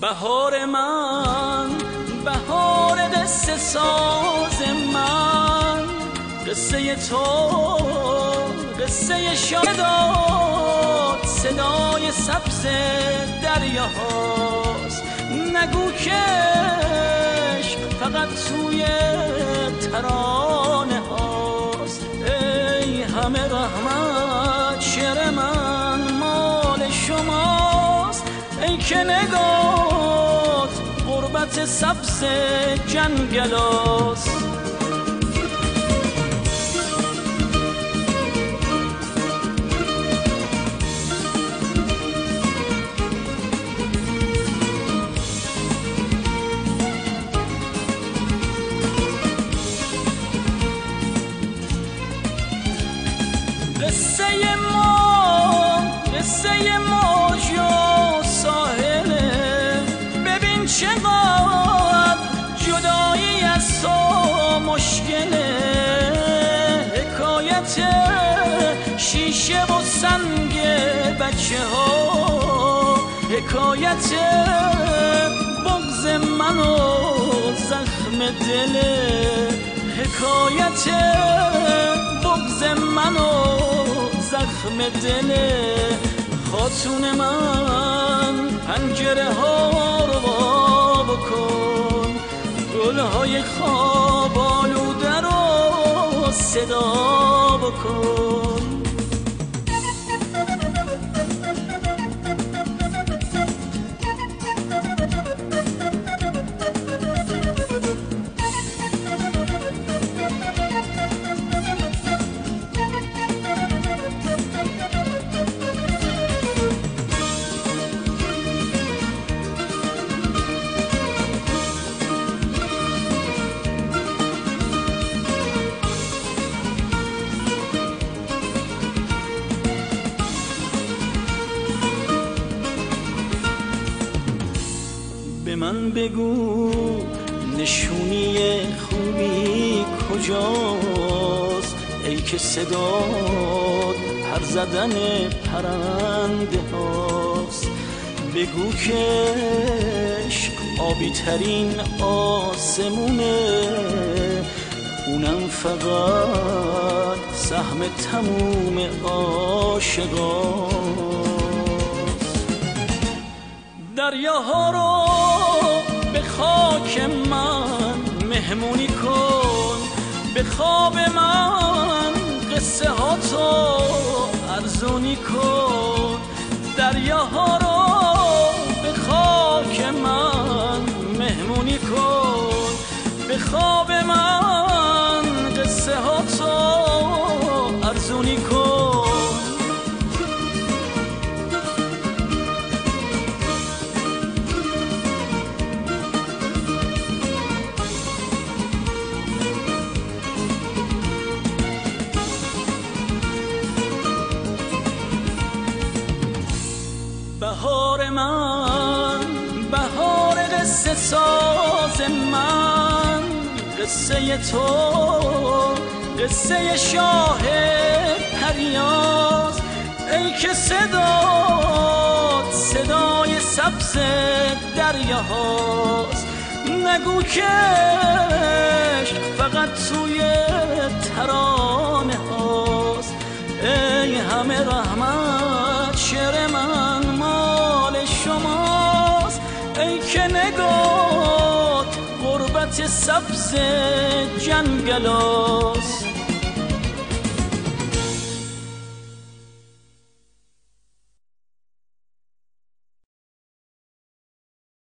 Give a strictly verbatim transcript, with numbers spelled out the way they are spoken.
بهار من، بهار قصه ساز من، قصه تو قصه شادات، صدای سبز دریاهاست. نگو که عشق فقط توی ترانه هاست. ای همه رحمت شعر من مال شماست. ای که نگات غربت سبز جنگلاست. قصه ما قصه موج و ساحله. ببین چقدر جدایی از تو مشکله. حکایت شیشه و سنگ بچه ها، حکایت بغض من و زخم دله. حکایت بغض من و زخم دله. خاتون من پنجره ها رو وا بکن، گلهای خواب آلوده رو صدا بکن. به من بگو نشونی خوبی کجاست. ای که صدات پر زدن پرنده هاست. بگو که عشق آبی ترین آسمونه، اونم فقط سهم تموم عاشقاست. دریاها رو به خاک من مهمونی کن، به خواب من قصه ها تو ارزونی کن. دریاها رو به خاک من مهمونی کن، به خواب من قصه ها تو ارزونی کن. بهار من، بهار قصه ساز من، قصه تو قصه شاه پریاز. ای که صدات صدای سبز دریاهاست. نگو که عشق فقط توی ترانه هاست. ای همه رحمت شعر من مال شماست. ای که نگات غربت سبز جنگلاست.